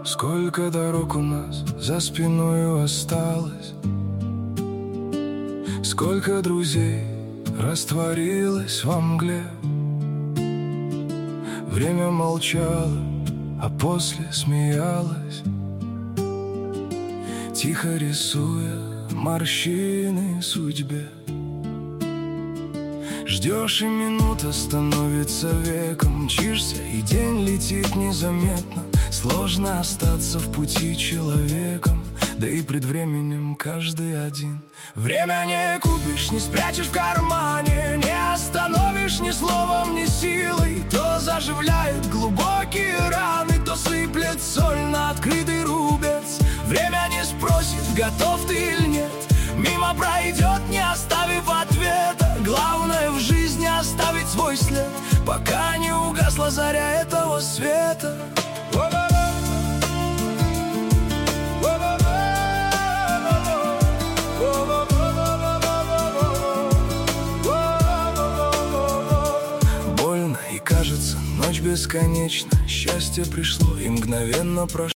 Сколько дорог у нас за спиною осталось, сколько друзей растворилось во мгле. Время молчало, а после смеялось, тихо рисуя морщины судьбе. Ждешь, и минута становится веком, мчишься, и день летит незаметно. Сложно остаться в пути человеком, да и пред временем каждый один. Время не купишь, не спрячешь в кармане, не остановишь ни словом, ни силой. То заживляет глубокие раны, то сыплет соль на открытый рубец. Время не спросит, готов ты или нет, мимо пройдет, не оставив ответа. Главное в жизни оставить свой след, пока не угасла заря этого света. Больно и кажется, ночь бесконечна. Счастье пришло и мгновенно прошло.